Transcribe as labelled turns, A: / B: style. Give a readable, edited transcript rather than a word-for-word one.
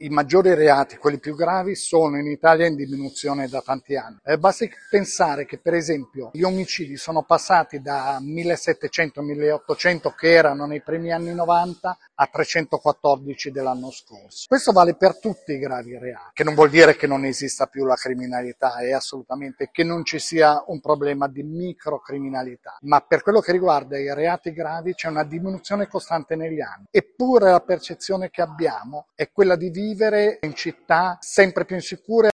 A: I maggiori reati, quelli più gravi, sono in Italia in diminuzione da tanti anni. Basti pensare che per esempio gli omicidi sono passati da 1700-1800 che erano nei primi anni 90 a 314 dell'anno scorso. Questo vale per tutti i gravi reati, che non vuol dire che non esista più la criminalità, è assolutamente che non ci sia un problema di microcriminalità, ma per quello che riguarda i reati gravi c'è una diminuzione costante negli anni. Eppure la percezione che abbiamo è quella di vivere in città sempre più insicure